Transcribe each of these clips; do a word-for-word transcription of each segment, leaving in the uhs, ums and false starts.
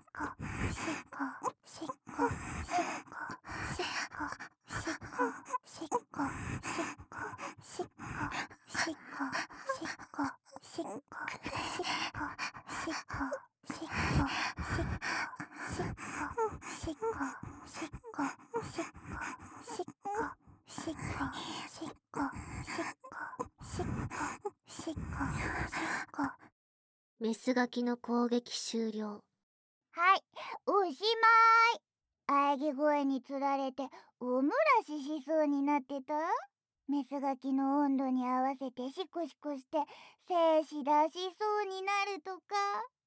メスガキの攻撃終了。 はい、おしまい。喘ぎ声につられておむらししそうになってた。メスガキの温度に合わせてシコシコして精子出しそうになるとか。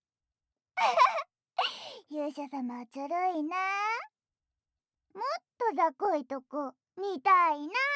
勇者様ちょろいな。もっと雑魚いとこ見たいな。